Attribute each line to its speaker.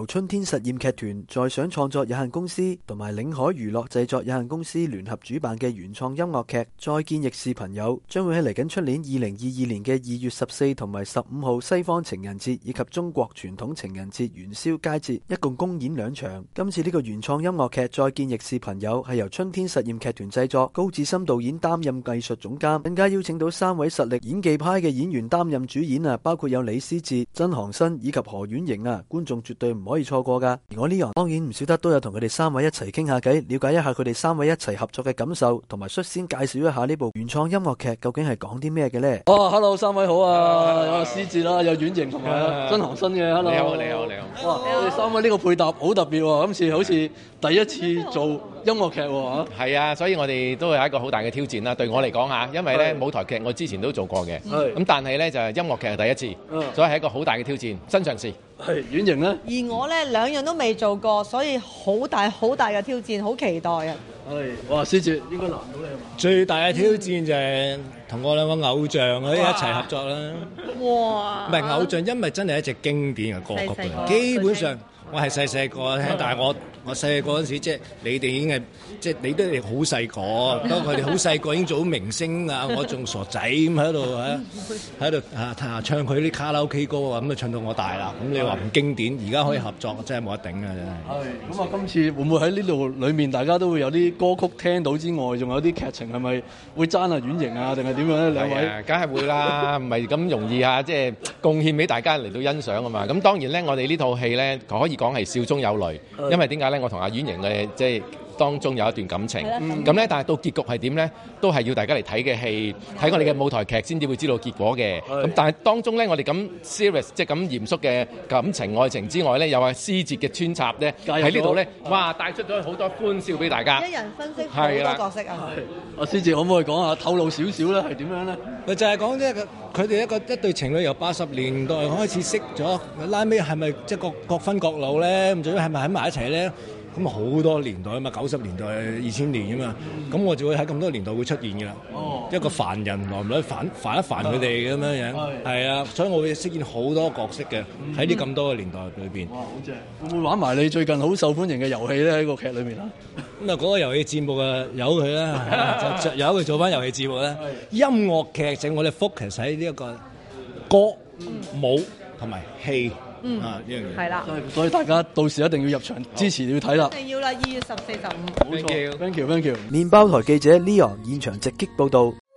Speaker 1: 由春天實驗劇團在想創作有限公司同埋領海娛樂製作有限公司聯合主辦嘅原創音樂劇《再見亦是朋友》，將會喺嚟緊出年2022年嘅2月14同埋15號西方情人節以及中國傳統情人節元宵佳節，一共公演2場。今次呢個原創音樂劇《再見亦是朋友》係由春天實驗劇團製作，高志森導演擔任藝術總監，更加邀請到3位實力演技派嘅演員擔任主演啊，包括有李思捷、曾航新以及何婉瑩啊，觀眾絕對唔可以錯過噶。而我呢樣當然唔少得都有同佢哋3位一齊傾下偈，了解一下佢哋3位一齊合作嘅感受，同埋率先介紹一下呢部原創音樂劇究竟係講啲咩嘅呢？
Speaker 2: Hello， 3位好啊，有思捷啦，有婉瑩同埋曾航新嘅 ，Hello，
Speaker 3: 你好。
Speaker 2: 哇，你哋3位呢個配搭好特別喎，今次好似第一次做音樂劇喎。
Speaker 3: 係啊，所以我哋都有一個好大嘅挑戰啦。對我嚟講嚇，因為咧舞台劇我之前都做過嘅，咁但係咧就係音樂劇係第一次，所以係一個好大嘅挑戰，新嘗試。
Speaker 2: 係婉瑩咧，
Speaker 4: 而我咧2樣都未做過，所以好大嘅挑戰，好期待啊！
Speaker 2: 哇，思捷應該難到你係嘛？
Speaker 5: 最大嘅挑戰就係同我2個偶像可以一齊合作啦。
Speaker 4: 哇！
Speaker 5: 唔係偶像，因為真係一隻經典嘅歌曲嚟，基本上我係細個聽，但係我細個嗰陣時，即係你哋已經係，即係你都係好細個，當佢哋好細個已經做到明星啊！我仲傻仔咁喺度唱佢啲卡拉 OK 歌啊，咁啊唱到我大啦！咁你話唔經典，而家可以合作，真係冇得頂啊！真係。
Speaker 2: 咁啊，今次會唔會喺呢度裡面大家都會有啲歌曲聽到之外，仲有啲劇情係咪會爭啊婉瑩啊，定係點樣咧？2位
Speaker 3: 梗係會啦，唔係咁容易啊！即係貢獻俾大家嚟到欣賞啊嘛。咁當然咧，我哋呢套戲咧可以講係笑中有淚，因為點解咧？我同阿婉瑩嘅即係當中有一段感情，咁咧，但係到結局係點咧，都係要大家嚟睇嘅戲，睇我哋嘅舞台劇先至會知道結果嘅。咁但係當中咧，我哋咁 serious 即係咁嚴肅嘅感情愛情之外咧，又係思捷嘅穿插咧喺呢度咧，哇！帶出咗好多歡笑俾大家。
Speaker 4: 一人分析好多角色啊！
Speaker 2: 阿思捷可唔可以講下透露少少咧？係點樣咧？
Speaker 5: 咪就係講即係佢哋一對情侶由80年代開始識咗，拉尾係咪即係各分各路咧？咁最尾係咪喺埋一齊咧？咁好多年代啊嘛，90年代、2000年啊嘛，咁我就會喺咁多年代會出現嘅啦。一個凡人來唔來煩一煩佢哋咁樣樣，係啊，所以我會飾演好多角色嘅喺呢咁多嘅年代裏邊。
Speaker 2: 哇，好正！會唔會玩埋你最近好受歡迎嘅遊戲咧？喺個劇裏面啊？
Speaker 5: 咁啊，嗰個遊戲節目啊，由佢啦，由佢做翻遊戲節目啦。音樂劇就我哋 focus 喺呢一個歌、舞同埋戲。呢樣嘢
Speaker 4: 係啦，
Speaker 2: 所以大家到時一定要入場支持，要睇啦。
Speaker 4: 一定要啦，2月14、15。
Speaker 2: 冇錯，thank you。
Speaker 1: 麵包台記者 Leon 現場直擊報導。